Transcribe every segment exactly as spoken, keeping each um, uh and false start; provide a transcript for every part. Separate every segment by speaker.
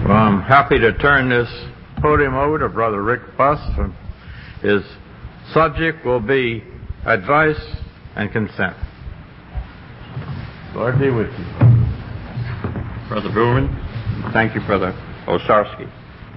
Speaker 1: Well, I'm happy to turn this podium over to Brother Rick Buss. His subject will be advice and consent. Lord be with you.
Speaker 2: Brother Buhlman. Thank you, Brother Osarski.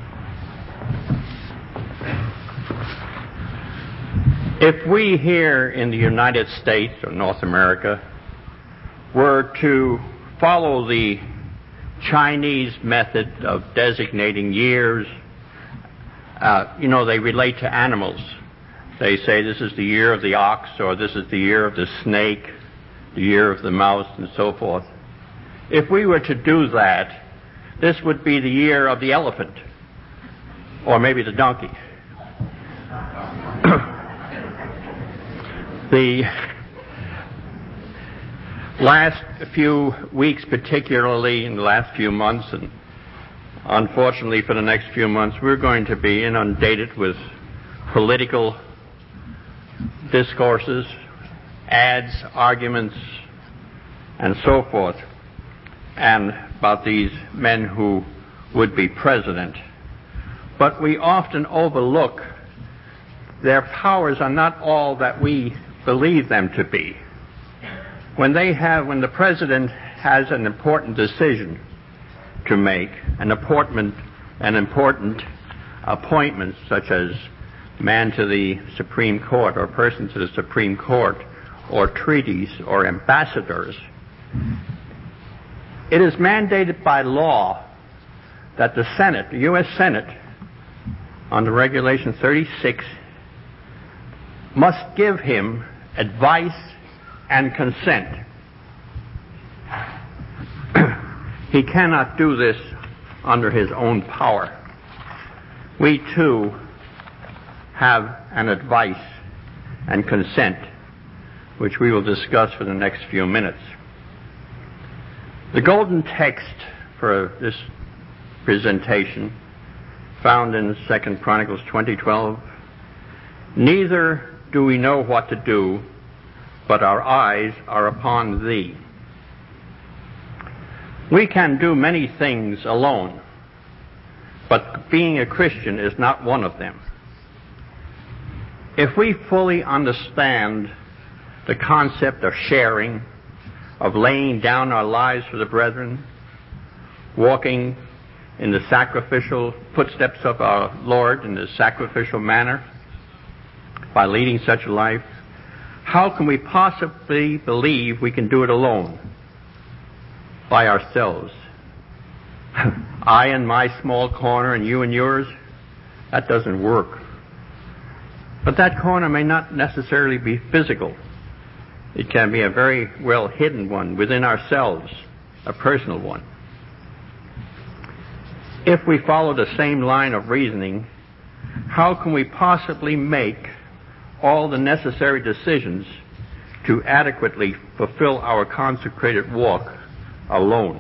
Speaker 2: If we here in the United States or North America were to follow the Chinese method of designating years, uh, you know, they relate to animals. They say this is the year of the ox, or this is the year of the snake, the year of the mouse, and so forth. If we were to do that, this would be the year of the elephant, or maybe the donkey. The last few weeks, particularly in the last few months, and unfortunately for the next few months, we're going to be inundated with political discourses, ads, arguments, and so forth, and about these men who would be president. But we often overlook their powers are not all that we believe them to be. When they have, when the president has an important decision to make, an important, an important appointment, such as man to the Supreme Court or person to the Supreme Court, or treaties or ambassadors, it is mandated by law that the Senate, the U S Senate, under Regulation thirty-six, must give him advice and consent. He cannot do this under his own power. We too have an advice and consent, which we will discuss for the next few minutes. The golden text for this presentation, found in Second Chronicles twenty twelve, neither do we know what to do, but our eyes are upon thee. We can do many things alone, but being a Christian is not one of them. If we fully understand the concept of sharing, of laying down our lives for the brethren, walking in the sacrificial footsteps of our Lord in the sacrificial manner, by leading such a life, how can we possibly believe we can do it alone, by ourselves? I in my small corner and you in yours? That doesn't work. But that corner may not necessarily be physical. It can be a very well hidden one within ourselves, a personal one. If we follow the same line of reasoning, how can we possibly make all the necessary decisions to adequately fulfill our consecrated walk alone?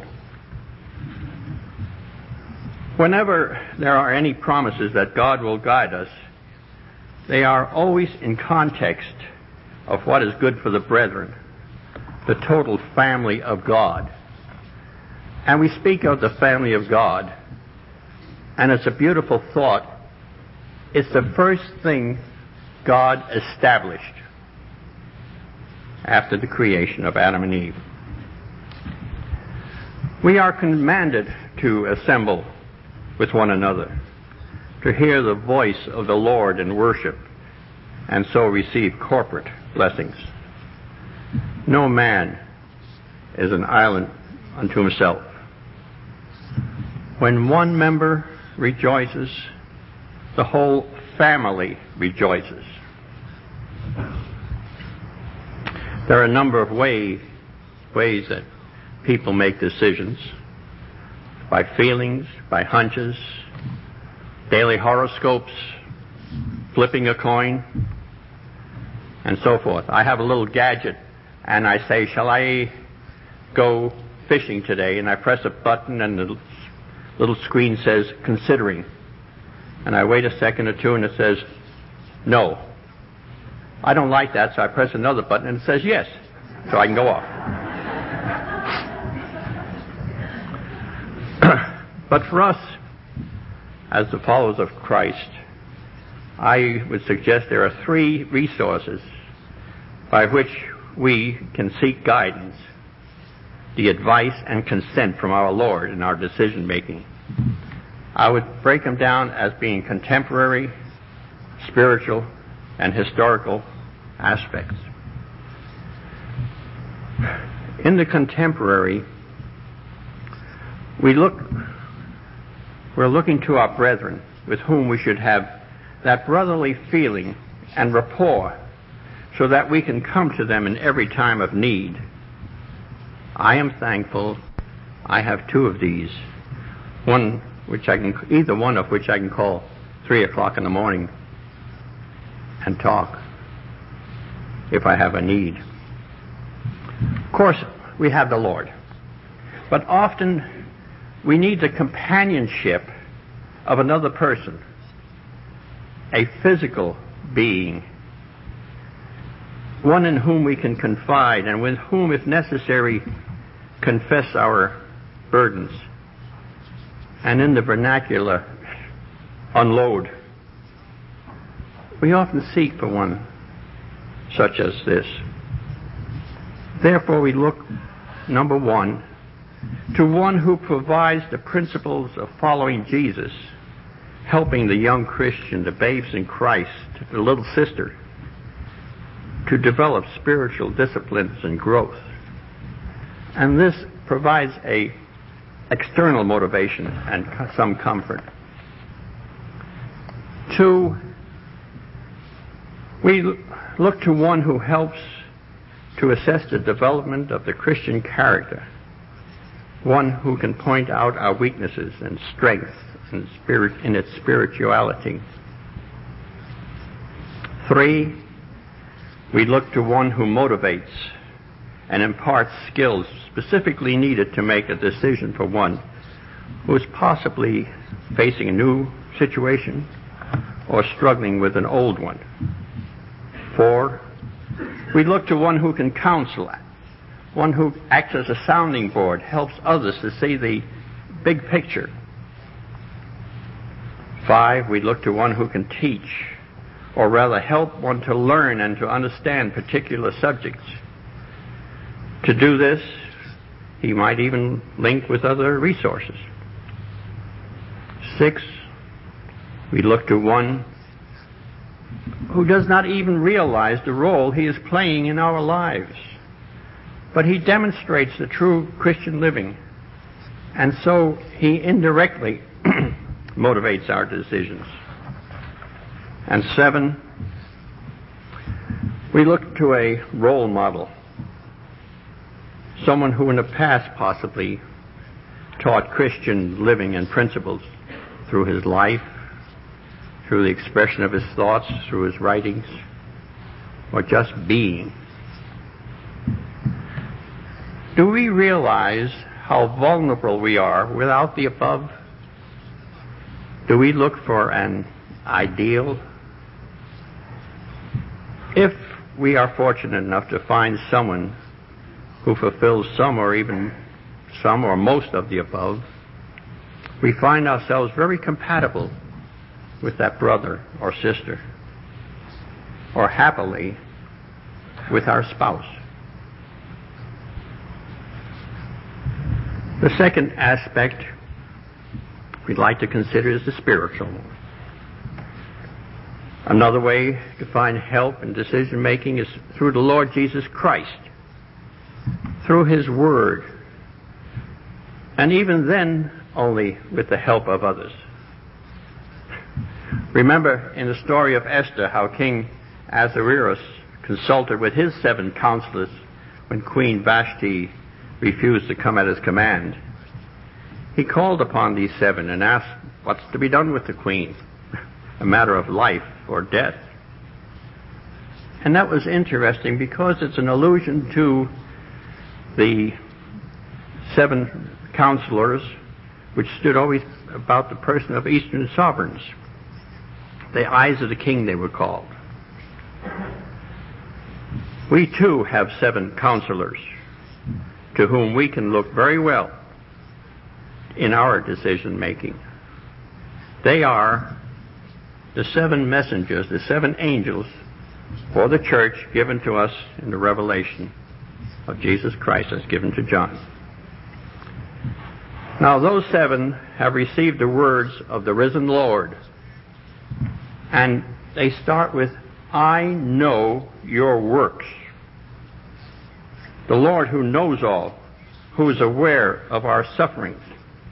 Speaker 2: Whenever there are any promises that God will guide us, they are always in context of what is good for the brethren, the total family of God. And we speak of the family of God, and it's a beautiful thought. It's the first thing God established after the creation of Adam and Eve. We are commanded to assemble with one another, to hear the voice of the Lord in worship, and so receive corporate blessings. No man is an island unto himself. When one member rejoices, the whole family rejoices. There are a number of way, ways that people make decisions: by feelings, by hunches, daily horoscopes, flipping a coin, and so forth. I have a little gadget, and I say, shall I go fishing today? And I press a button, and the little screen says, considering. And I wait a second or two, and it says, no. I don't like that, so I press another button, and it says yes. So I can go off. But for us, as the followers of Christ, I would suggest there are three resources by which we can seek guidance, the advice and consent from our Lord in our decision making. I would break them down as being contemporary, spiritual, and historical aspects. In the contemporary, we look, we're looking to our brethren with whom we should have that brotherly feeling and rapport so that we can come to them in every time of need. I am thankful I have two of these, one which I can, either one of which I can call three o'clock in the morning and talk if I have a need. Of course, we have the Lord, but often we need the companionship of another person, a physical being, one in whom we can confide and with whom, if necessary, confess our burdens, and in the vernacular, unload. We often seek for one such as this. Therefore, we look, number one, to one who provides the principles of following Jesus, helping the young Christian, the babes in Christ, the little sister, to develop spiritual disciplines and growth. And this provides a external motivation and some comfort. Two, we look to one who helps to assess the development of the Christian character, one who can point out our weaknesses and strengths in, spirit, in its spirituality. Three, we look to one who motivates and imparts skills specifically needed to make a decision for one who is possibly facing a new situation or struggling with an old one. Four, we look to one who can counsel, one who acts as a sounding board, helps others to see the big picture. Five, we look to one who can teach, or rather help one to learn and to understand particular subjects. To do this, he might even link with other resources. Six, we look to one who does not even realize the role he is playing in our lives, but he demonstrates the true Christian living, and so he indirectly motivates our decisions. And seven, we look to a role model, someone who in the past possibly taught Christian living and principles through his life, through the expression of his thoughts, through his writings, or just being. Do we realize how vulnerable we are without the above? Do we look for an ideal? If we are fortunate enough to find someone who fulfills some or even some or most of the above, we find ourselves very compatible with that brother or sister, or happily with our spouse. The second aspect we'd like to consider is the spiritual. Another way to find help in decision making is through the Lord Jesus Christ, through His Word, and even then only with the help of others. Remember in the story of Esther how King Ahasuerus consulted with his seven counselors when Queen Vashti refused to come at his command. He called upon these seven and asked what's to be done with the queen, a matter of life or death. And that was interesting because it's an allusion to the seven counselors which stood always about the person of Eastern sovereigns. The eyes of the king, they were called. We too have seven counselors to whom we can look very well in our decision making. They are the seven messengers, the seven angels for the church given to us in the revelation of Jesus Christ as given to John. Now those seven have received the words of the risen Lord, and they start with, I know your works. The Lord who knows all, who is aware of our sufferings.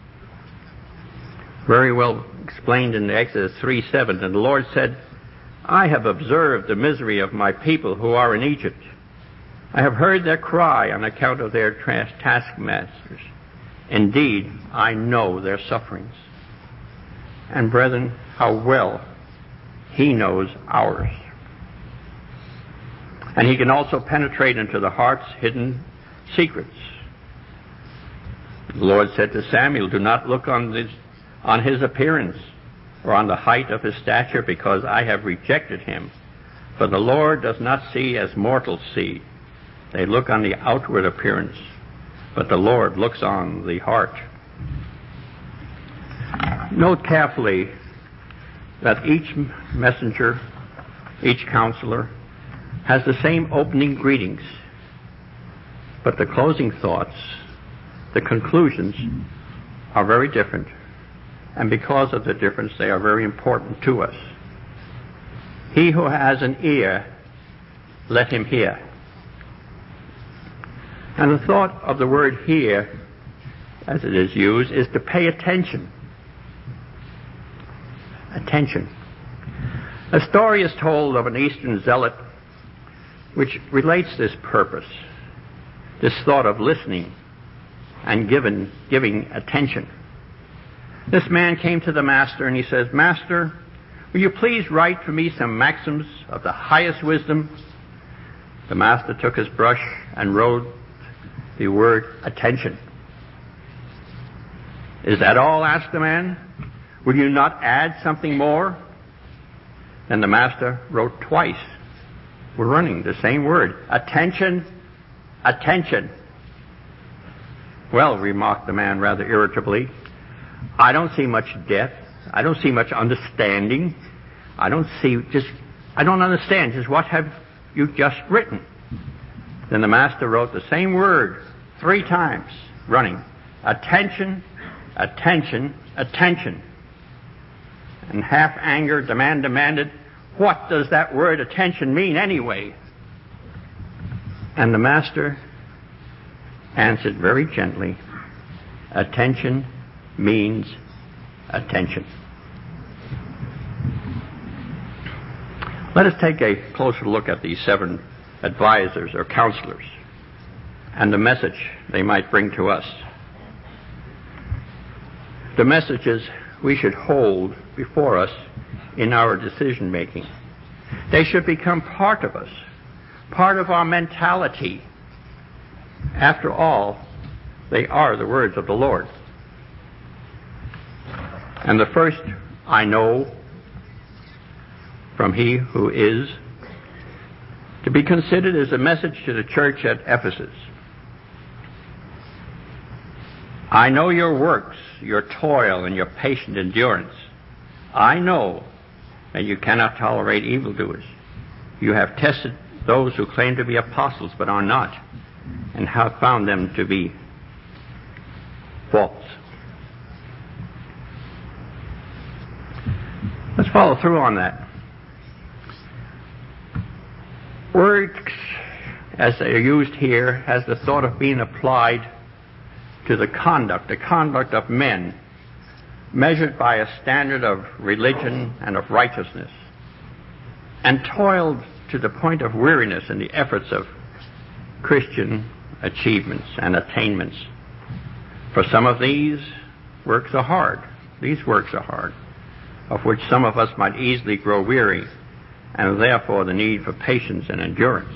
Speaker 2: Very well explained in Exodus three seven. And the Lord said, I have observed the misery of my people who are in Egypt. I have heard their cry on account of their taskmasters. Indeed, I know their sufferings. And brethren, how well He knows ours. And He can also penetrate into the heart's hidden secrets. The Lord said to Samuel, do not look on this on his appearance, or on the height of his stature, because I have rejected him. For the Lord does not see as mortals see. They look on the outward appearance, but the Lord looks on the heart. Note carefully that each messenger, each counselor, has the same opening greetings, but the closing thoughts, the conclusions, are very different. And because of the difference, they are very important to us. He who has an ear, let him hear. And the thought of the word hear, as it is used, is to pay attention. Attention. A story is told of an Eastern zealot which relates this purpose, this thought of listening and giving, giving attention. This man came to the master and he says, Master, will you please write for me some maxims of the highest wisdom? The master took his brush and wrote the word attention. Is that all? Asked the man. Will you not add something more? Then the master wrote twice. We're running the same word. Attention, attention. Well, remarked the man rather irritably, I don't see much depth. I don't see much understanding. I don't see just, I don't understand just what have you just written. Then the master wrote the same word three times, running. Attention, attention, attention. And half angered, the man demanded, what does that word attention mean anyway? And the master answered very gently, attention means attention. Let us take a closer look at these seven advisors or counselors and the message they might bring to us. The messages we should hold before us in our decision making. They should become part of us, part of our mentality. After all, they are the words of the Lord. And the first, I know, from He who is, to be considered as a message to the church at Ephesus. I know your works, your toil, and your patient endurance. I know that you cannot tolerate evildoers. You have tested those who claim to be apostles but are not, and have found them to be false. Let's follow through on that. Words, as they are used here, has the thought of being applied to the conduct, the conduct of men, measured by a standard of religion and of righteousness, and toiled to the point of weariness in the efforts of Christian achievements and attainments. For some of these works are hard. These works are hard, of which some of us might easily grow weary, and therefore the need for patience and endurance.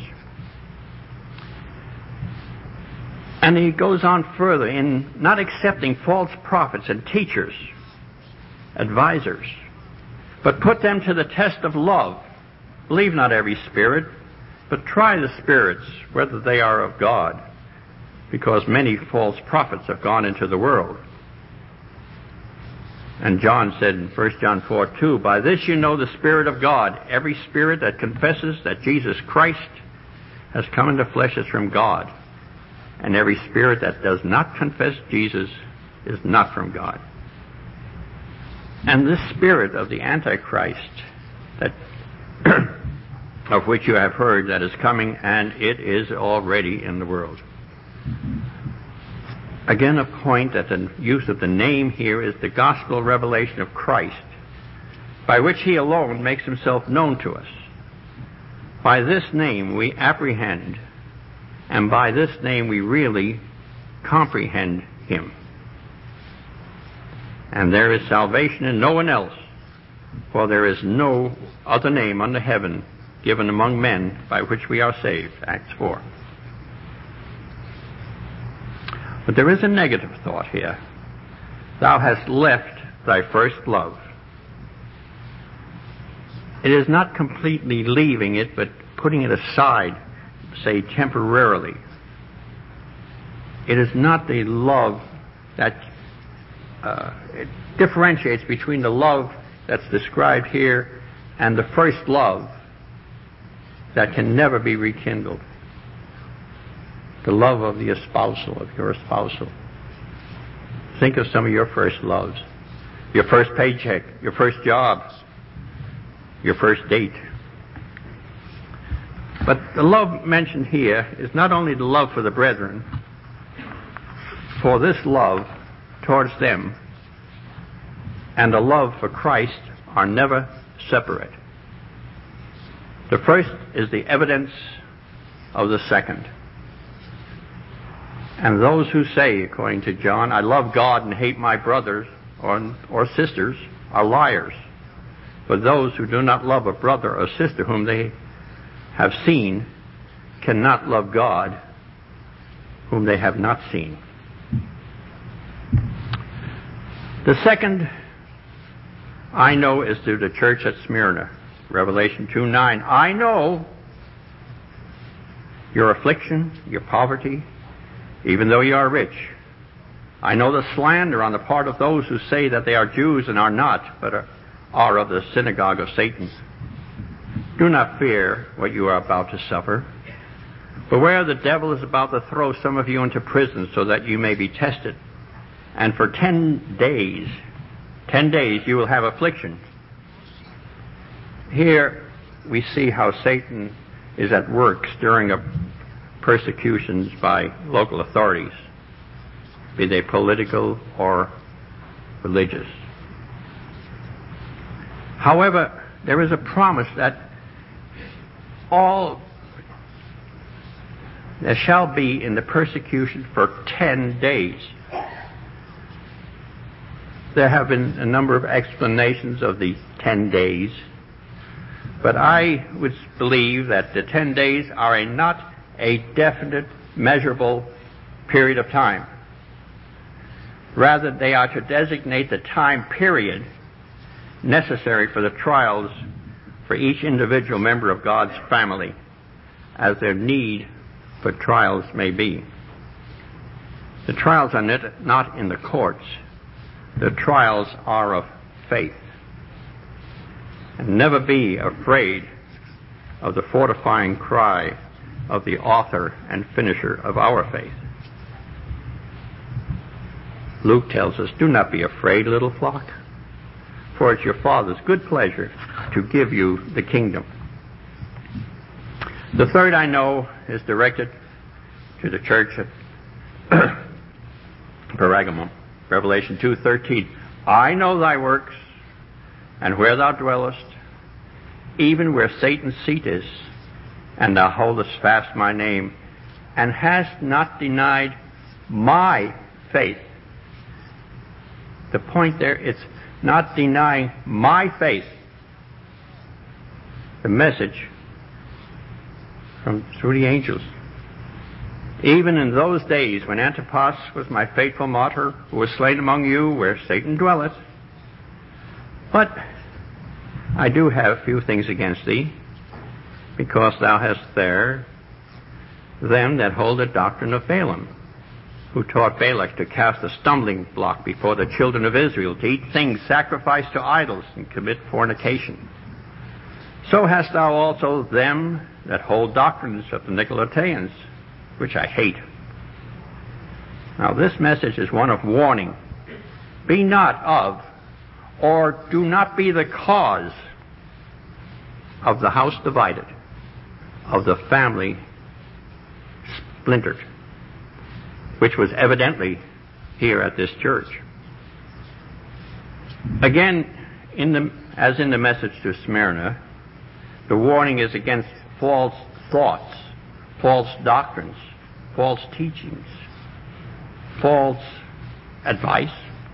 Speaker 2: And he goes on further in not accepting false prophets and teachers, advisors, but put them to the test of love. Believe not every spirit, but try the spirits, whether they are of God, because many false prophets have gone into the world. And John said in First John four two, by this you know the Spirit of God. Every spirit that confesses that Jesus Christ has come into flesh is from God. And every spirit that does not confess Jesus is not from God. And this spirit of the Antichrist, that of which you have heard, that is coming, and it is already in the world. Again, a point that the use of the name here is the gospel revelation of Christ, by which he alone makes himself known to us. By this name we apprehend, and by this name we really comprehend him. And there is salvation in no one else, for there is no other name under heaven given among men by which we are saved. Acts four. But there is a negative thought here. Thou hast left thy first love. It is not completely leaving it, but putting it aside, say temporarily. It is not the love that uh, it differentiates between the love that's described here and the first love that can never be rekindled. The love of the espousal, of your espousal. Think of some of your first loves. Your first paycheck, your first job, your first date. But the love mentioned here is not only the love for the brethren, for this love towards them and the love for Christ are never separate. The first is the evidence of the second. And those who say, according to John, I love God and hate my brothers or, or sisters, are liars. But those who do not love a brother or sister whom they have seen cannot love God whom they have not seen. The second I know is to the church at Smyrna. Revelation two nine. I know your affliction, your poverty, even though you are rich. I know the slander on the part of those who say that they are Jews and are not, but are, are of the synagogue of Satan. Do not fear what you are about to suffer. Beware, the devil is about to throw some of you into prison so that you may be tested. And for ten days, ten days you will have affliction. Here we see how Satan is at work stirring up persecutions by local authorities, be they political or religious. However, there is a promise that all there shall be in the persecution for ten days. There have been a number of explanations of the ten days, but I would believe that the ten days are a not a definite, measurable period of time. Rather, they are to designate the time period necessary for the trials for each individual member of God's family, as their need for trials may be. The trials are not in the courts. The trials are of faith. And never be afraid of the fortifying cry of the author and finisher of our faith. Luke tells us, do not be afraid, little flock, for it's your Father's good pleasure to give you the kingdom. The third I know is directed to the church at Pergamum. Revelation two thirteen. I know thy works, and where thou dwellest, even where Satan's seat is, and thou holdest fast my name, and hast not denied my faith. The point there, it's not denying my faith. The message from through the angels. Even in those days when Antipas was my faithful martyr, who was slain among you where Satan dwelleth. But I do have few things against thee, because thou hast there them that hold the doctrine of Balaam, who taught Balak to cast a stumbling block before the children of Israel, to eat things sacrificed to idols and commit fornication. So hast thou also them that hold doctrines of the Nicolaitans, which I hate. Now this message is one of warning. Be not of, or do not be the cause of the house divided, of the family splintered, which was evidently here at this church. Again, in the, as in the message to Smyrna, the warning is against false thoughts, false doctrines, false teachings, false advice,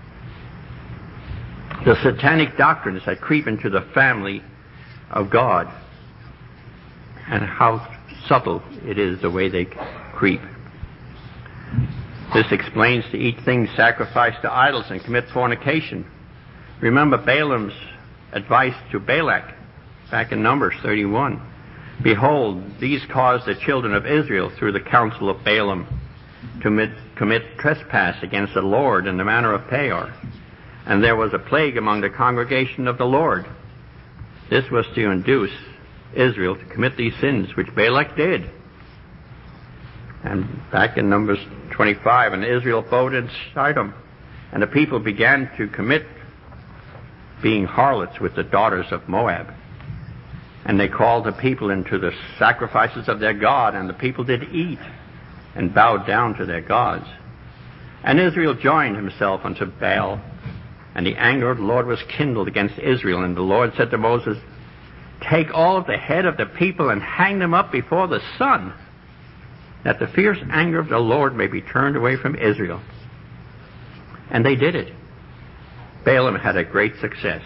Speaker 2: the satanic doctrines that creep into the family of God, and how subtle it is the way they creep. This explains to eat things sacrificed to idols and commit fornication. Remember Balaam's advice to Balak back in Numbers thirty-one. Behold, these caused the children of Israel through the counsel of Balaam to commit, commit trespass against the Lord in the manner of Peor. And there was a plague among the congregation of the Lord. This was to induce Israel to commit these sins, which Balak did. And back in Numbers twenty-five, and Israel abode in Shittim, and the people began to commit being harlots with the daughters of Moab. And they called the people into the sacrifices of their God, and the people did eat and bowed down to their gods. And Israel joined himself unto Baal, and the anger of the Lord was kindled against Israel. And the Lord said to Moses, take all of the head of the people and hang them up before the sun, that the fierce anger of the Lord may be turned away from Israel. And they did it. Balaam had a great success.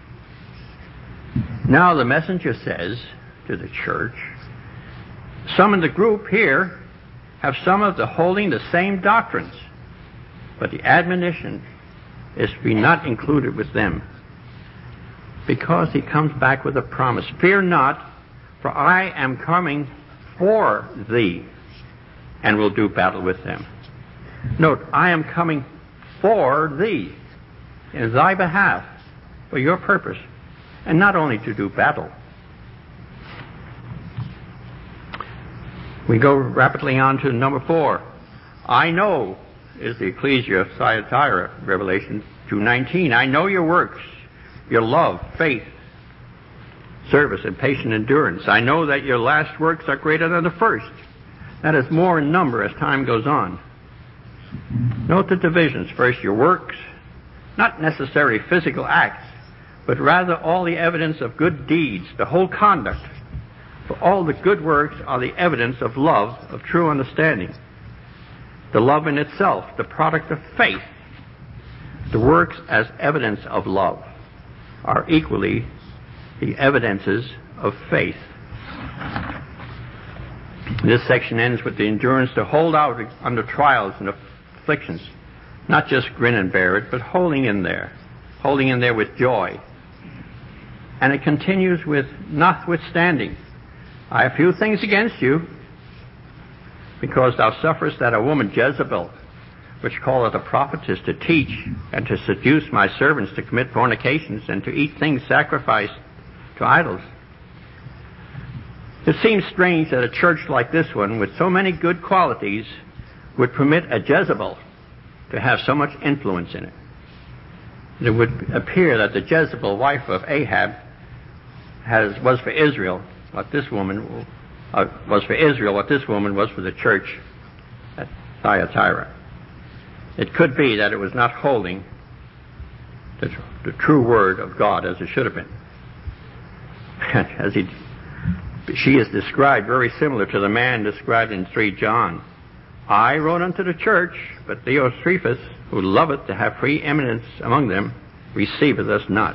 Speaker 2: Now the messenger says to the church, some in the group here have some of the holding the same doctrines, but the admonition is to be not included with them, because he comes back with a promise. Fear not, for I am coming for thee, and will do battle with them. Note, I am coming for thee, in thy behalf, for your purpose, and not only to do battle. We go rapidly on to number four. I know is the ecclesia of Thyatira, Revelation two nineteen. I know your works, your love, faith, service, and patient endurance. I know that your last works are greater than the first. That is more in number as time goes on. Note the divisions. First, your works, not necessarily physical acts, but rather all the evidence of good deeds, the whole conduct. For all the good works are the evidence of love, of true understanding. The love in itself, the product of faith. The works as evidence of love are equally the evidences of faith. This section ends with the endurance to hold out under trials and afflictions. Not just grin and bear it, but holding in there. Holding in there with joy. And it continues with, notwithstanding, I have few things against you, because thou sufferest that a woman Jezebel, which calleth a prophetess, to teach and to seduce my servants to commit fornications and to eat things sacrificed to idols. It seems strange that a church like this one, with so many good qualities, would permit a Jezebel to have so much influence in it. It would appear that the Jezebel, wife of Ahab, has, was for Israel what this woman uh, was for Israel, what this woman was for the church at Thyatira. It could be that it was not holding the, the true word of God as it should have been. As he, she is described very similar to the man described in Three John. I wrote unto the church, but Diotrephes, who loveth to have preeminence among them, receiveth us not.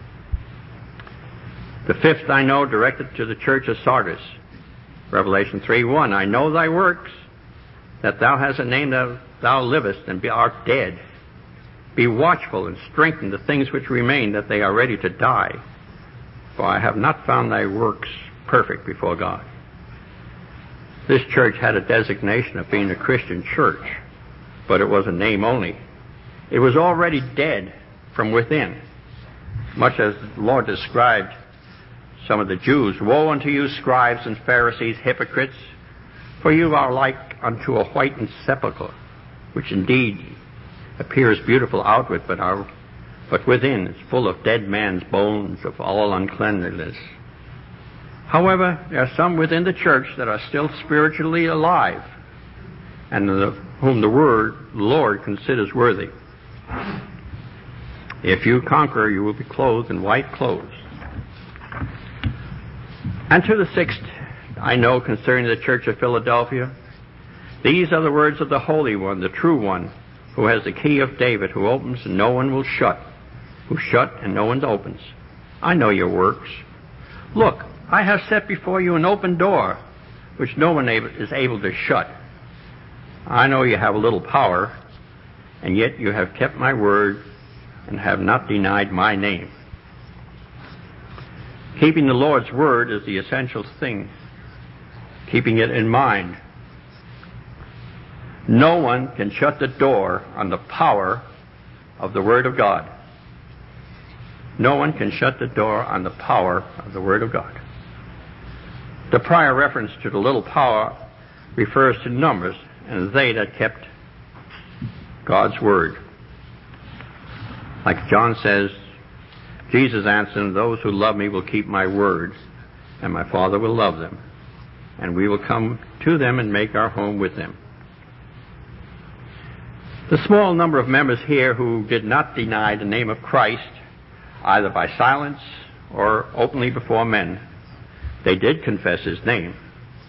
Speaker 2: The fifth I know, directed to the church of Sardis. Revelation three one. I know thy works, that thou hast a name that thou livest and art dead. Be watchful and strengthen the things which remain, that they are ready to die. For I have not found thy works perfect before God. This church had a designation of being a Christian church. but it was a name only. It was already dead from within, much as the Lord described some of the Jews. Woe unto you, scribes and Pharisees, hypocrites, for you are like unto a whitened sepulchre, which indeed appears beautiful outward, but are but within is full of dead man's bones, of all uncleanliness. However, there are some within the church that are still spiritually alive, and the, whom the word Lord considers worthy. If you conquer, you will be clothed in white clothes. And to the sixth, I know concerning the church of Philadelphia, these are the words of the Holy One, the true One, who has the key of David, who opens and no one will shut, who shut and no one opens. I know your works. Look, I have set before you an open door, which no one is able to shut. I know you have a little power, and yet you have kept my word and have not denied my name. Keeping the Lord's word is the essential thing. Keeping it in mind. No one can shut the door on the power of the Word of God. No one can shut the door on the power of the Word of God. The prior reference to the little power refers to numbers, and they that kept God's Word. Like John says, Jesus answered, those who love me will keep my word, and my Father will love them, and we will come to them and make our home with them. The small number of members here who did not deny the name of Christ, either by silence or openly before men, they did confess his name.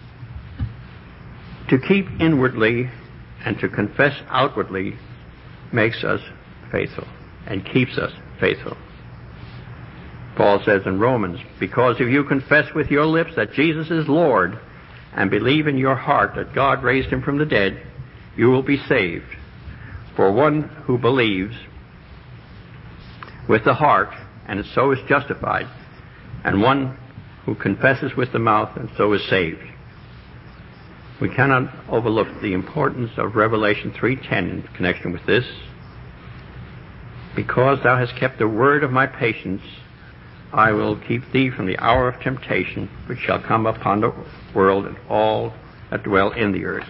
Speaker 2: To keep inwardly and to confess outwardly makes us faithful and keeps us faithful. Paul says in Romans, because if you confess with your lips that Jesus is Lord and believe in your heart that God raised him from the dead, you will be saved. For one who believes with the heart and so is justified, and one who confesses with the mouth and so is saved. We cannot overlook the importance of Revelation three ten in connection with this. Because thou hast kept the word of my patience, I will keep thee from the hour of temptation, which shall come upon the world and all that dwell in the earth.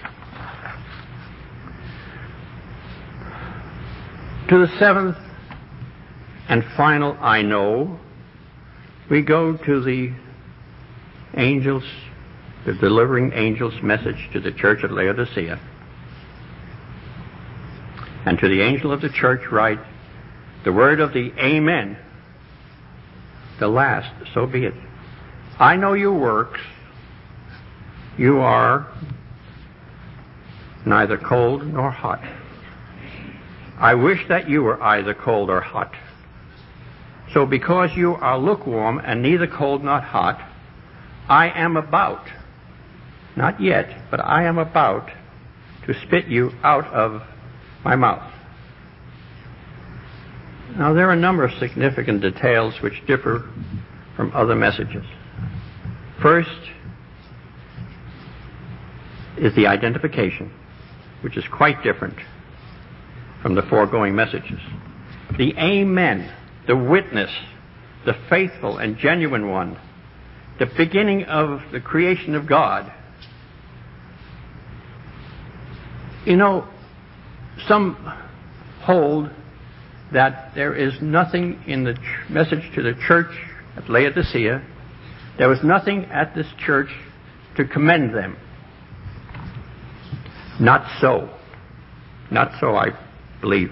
Speaker 2: To the seventh and final I know, we go to the angels, the delivering angel's message to the church at Laodicea. And to the angel of the church write, the word of the Amen, the last, so be it. I know your works. You are neither cold nor hot. I wish that you were either cold or hot. So because you are lukewarm and neither cold nor hot, I am about, not yet, but I am about to spit you out of my mouth. Now there are a number of significant details which differ from other messages. First is the identification, which is quite different from the foregoing messages. The Amen, the witness, the faithful and genuine one, the beginning of the creation of God. You know, some hold that there is nothing in the ch- message to the church at Laodicea, there was nothing at this church to commend them. Not so. Not so, I believe.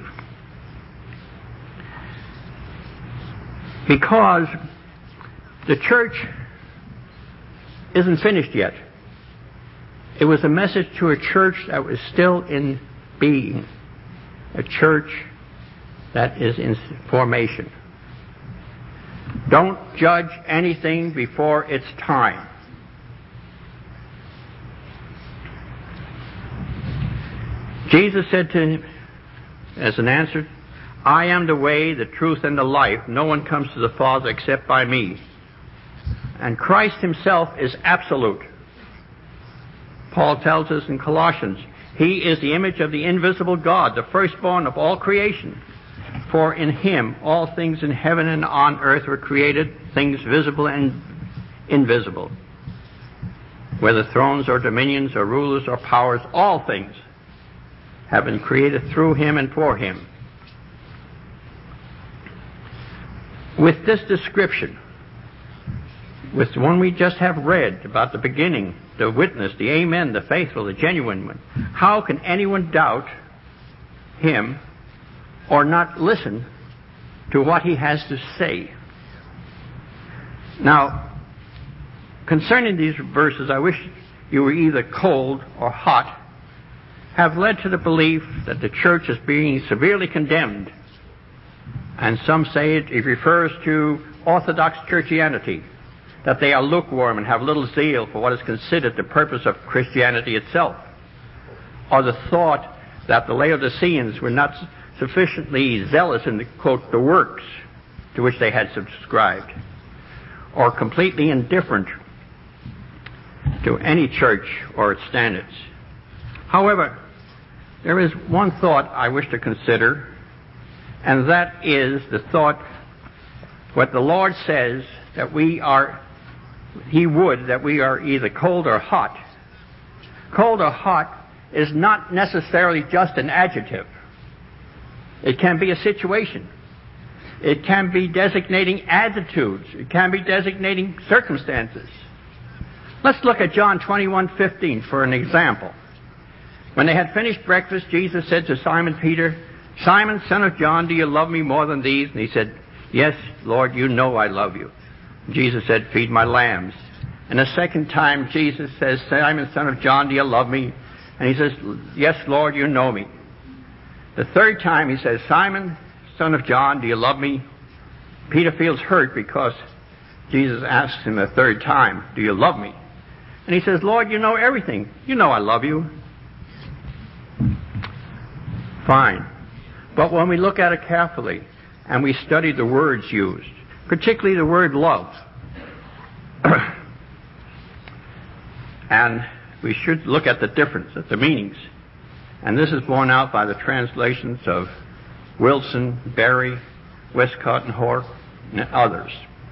Speaker 2: Because the church isn't finished yet. It was a message to a church that was still in being, a church that is in formation. Don't judge anything before its time. Jesus said to him, as an answer, I am the way, the truth, and the life. No one comes to the Father except by me. And Christ himself is absolute. Paul tells us in Colossians, He is the image of the invisible God, the firstborn of all creation. For in him all things in heaven and on earth were created, things visible and invisible. Whether thrones or dominions or rulers or powers, all things have been created through him and for him. With this description, with the one we just have read about the beginning, the witness, the amen, the faithful, the genuine one, how can anyone doubt him or not listen to what he has to say? Now, concerning these verses, I wish you were either cold or hot, have led to the belief that the church is being severely condemned. And some say it, it refers to Orthodox Churchianity, that they are lukewarm and have little zeal for what is considered the purpose of Christianity itself. Or the thought that the Laodiceans were not sufficiently zealous in, the, quote, the works to which they had subscribed, or completely indifferent to any church or its standards. However, there is one thought I wish to consider, and that is the thought, what the Lord says, that we are, He would, that we are either cold or hot. Cold or hot is not necessarily just an adjective. It can be a situation. It can be designating attitudes. It can be designating circumstances. Let's look at John twenty-one fifteen for an example. When they had finished breakfast, Jesus said to Simon Peter, "Simon, son of John, do you love me more than these?" And he said, "Yes, Lord, you know I love you." Jesus said, "Feed my lambs." And a second time, Jesus says, "Simon, son of John, do you love me?" And he says, "Yes, Lord, you know me." The third time he says, "Simon, son of John, do you love me?" Peter feels hurt because Jesus asks him a third time, "Do you love me?" And he says, "Lord, you know everything. You know I love you." Fine. But when we look at it carefully and we study the words used, particularly the word love, and we should look at the difference, at the meanings. And this is borne out by the translations of Wilson, Berry, Westcott, and Hoare, and others.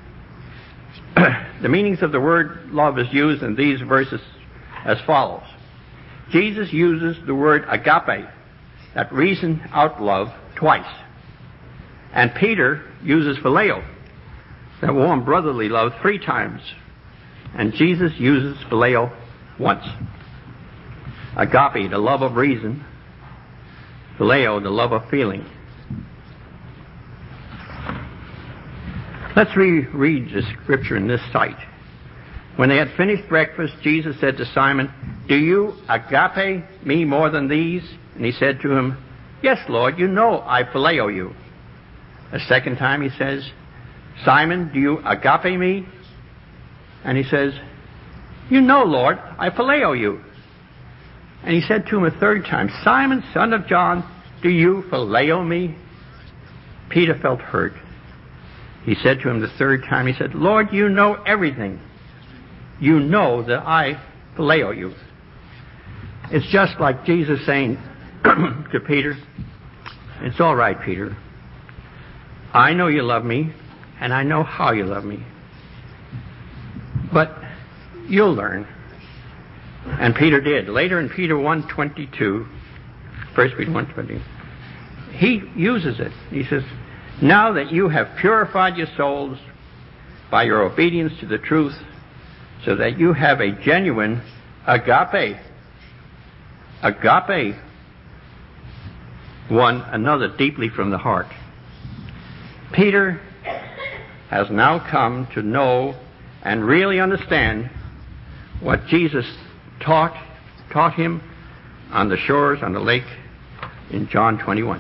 Speaker 2: The meanings of the word love is used in these verses as follows. Jesus uses the word agape, that reason out love, twice. And Peter uses phileo, that warm brotherly love, three times. And Jesus uses phileo once. Agape, the love of reason. Phileo, the love of feeling. Let's reread the scripture in this sight. When they had finished breakfast, Jesus said to Simon, "Do you agape me more than these?" And he said to him, "Yes, Lord, you know I phileo you." A second time he says, "Simon, do you agape me?" And he says, "You know, Lord, I phileo you." And he said to him a third time, "Simon, son of John, do you phileo me?" Peter felt hurt. He said to him the third time, he said, "Lord, you know everything. You know that I phileo you." It's just like Jesus saying to Peter, "It's all right, Peter. I know you love me, and I know how you love me. But you'll learn." And Peter did. Later in Peter one twenty-two, First Peter one twenty, he uses it. He says, "Now that you have purified your souls by your obedience to the truth, so that you have a genuine agape, agape, one another deeply from the heart." Peter has now come to know and really understand what Jesus taught taught him on the shores, on the lake in John twenty-one.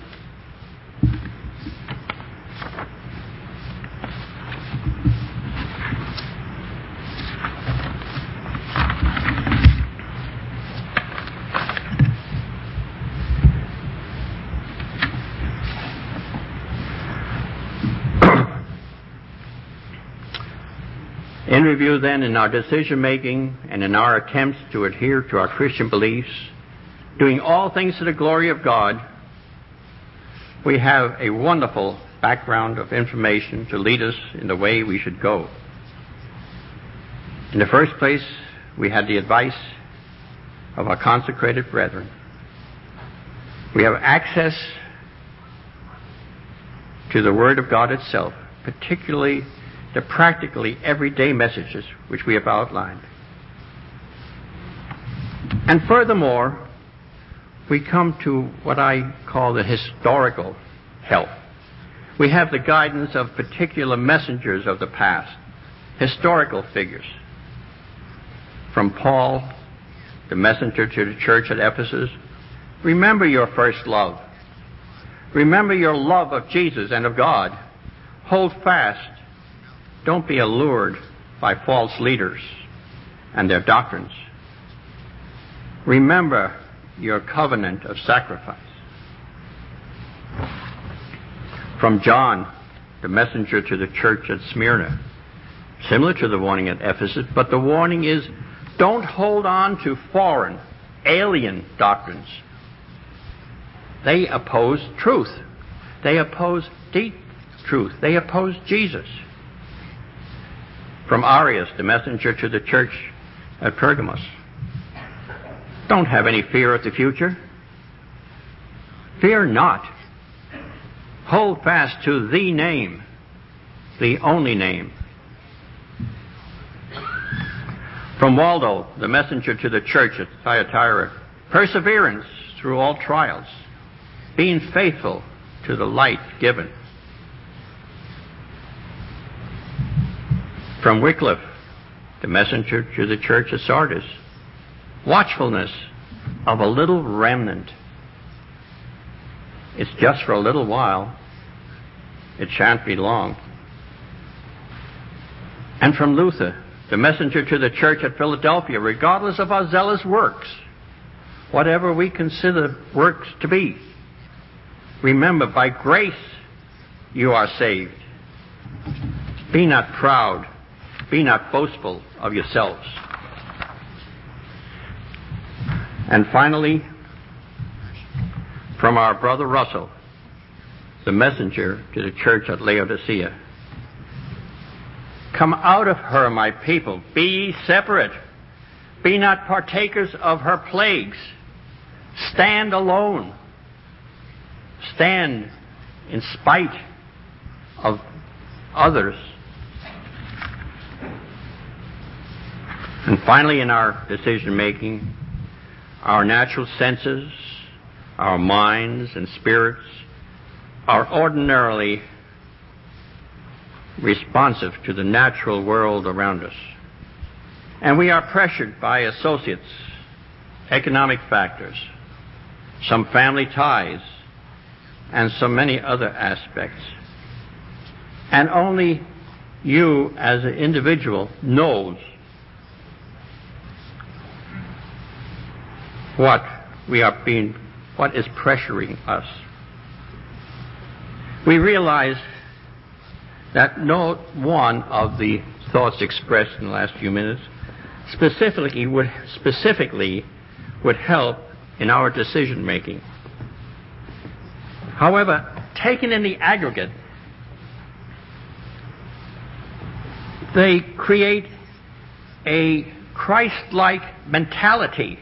Speaker 2: In review, then, in our decision-making and in our attempts to adhere to our Christian beliefs, doing all things to the glory of God, we have a wonderful background of information to lead us in the way we should go. In the first place, we had the advice of our consecrated brethren. We have access to the Word of God itself, particularly the practically everyday messages which we have outlined. And furthermore, we come to what I call the historical help. We have the guidance of particular messengers of the past, historical figures. From Paul, the messenger to the church at Ephesus, remember your first love. Remember your love of Jesus and of God. Hold fast. Don't be allured by false leaders and their doctrines. Remember your covenant of sacrifice. From John, the messenger to the church at Smyrna, similar to the warning at Ephesus, but the warning is, don't hold on to foreign, alien doctrines. They oppose truth. They oppose deep truth. They oppose Jesus. From Arius, the messenger to the church at Pergamos, don't have any fear of the future. Fear not. Hold fast to the name, the only name. From Waldo, the messenger to the church at Thyatira, perseverance through all trials, being faithful to the light given. From Wycliffe, the messenger to the church at Sardis, watchfulness of a little remnant. It's just for a little while. It shan't be long. And from Luther, the messenger to the church at Philadelphia, regardless of our zealous works, whatever we consider works to be, remember, by grace you are saved. Be not proud. Be not boastful of yourselves. And finally, from our brother Russell, the messenger to the church at Laodicea, come out of her, my people. Be ye separate. Be not partakers of her plagues. Stand alone. Stand in spite of others. And finally, in our decision making, our natural senses, our minds and spirits are ordinarily responsive to the natural world around us. And we are pressured by associates, economic factors, some family ties, and so many other aspects. And only you as an individual knows what we are being, what is pressuring us. We realize that no one of the thoughts expressed in the last few minutes specifically would specifically would help in our decision making. However, taken in the aggregate, they create a Christ-like mentality.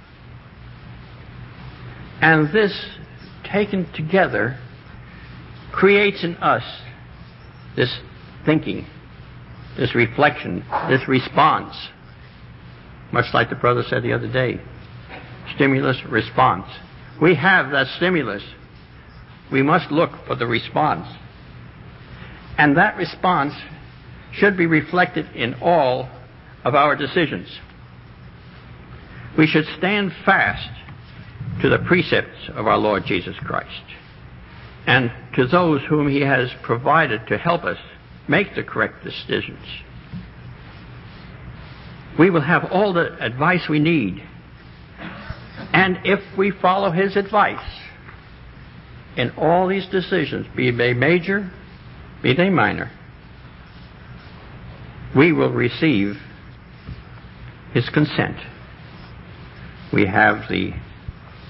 Speaker 2: And this, taken together, creates in us this thinking, this reflection, this response. Much like the brother said the other day, stimulus, response. We have that stimulus. We must look for the response. And that response should be reflected in all of our decisions. We should stand fast to the precepts of our Lord Jesus Christ and to those whom He has provided to help us make the correct decisions. We will have all the advice we need. And if we follow His advice in all these decisions, be they major, be they minor, we will receive His consent. We have the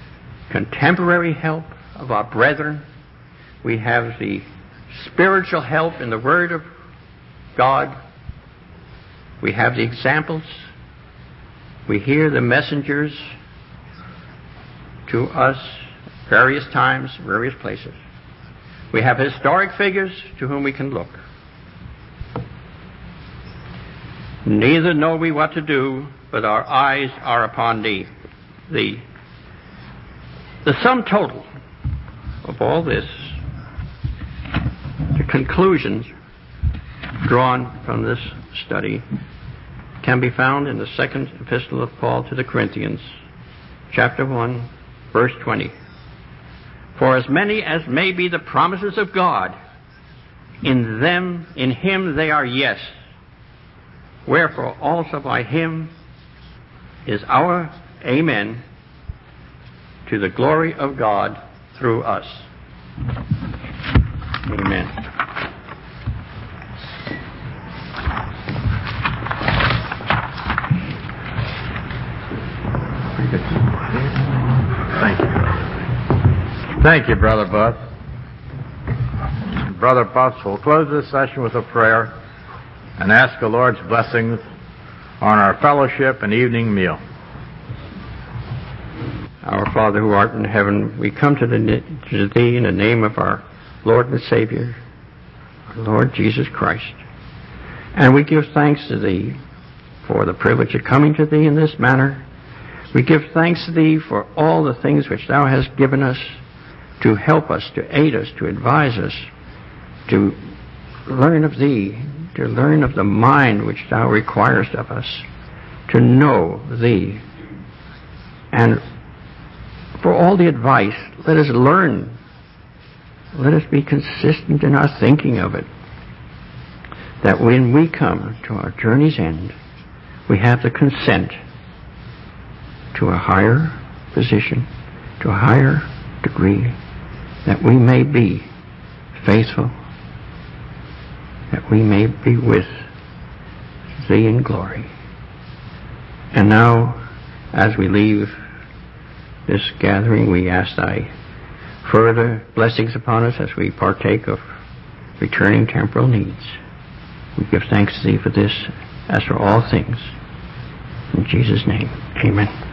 Speaker 2: contemporary help of our brethren. We have the spiritual help in the Word of God. We have the examples. We hear the messengers to us various times, various places. We have historic figures to whom we can look. Neither know we what to do, but our eyes are upon thee. Thee. The sum total of all this, the conclusions drawn from this study, can be found in the second epistle of Paul to the Corinthians, chapter one, verse twenty. For as many as may be the promises of God, in them, in him they are yes. Wherefore also by him is our amen to the glory of God through us. Amen.
Speaker 1: Thank you. Thank you, Brother Buss. Brother Buss will close this session with a prayer and ask the Lord's blessings on our fellowship and evening meal.
Speaker 2: Our Father who art in heaven, we come to, the, to Thee in the name of our Lord and Savior, our Lord Jesus Christ. And we give thanks to Thee for the privilege of coming to Thee in this manner. We give thanks to Thee for all the things which Thou hast given us to help us, to aid us, to advise us, to learn of Thee, to learn of the mind which Thou requirest of us, to know Thee. And for all the advice, let us learn. Let us be consistent in our thinking of it, that when we come to our journey's end, we have the consent to a higher position, to a higher degree, that we may be faithful, that we may be with Thee in glory. And now, as we leave this gathering, we ask Thy further blessings upon us as we partake of returning temporal needs. We give thanks to Thee for this, as for all things. In Jesus' name, amen.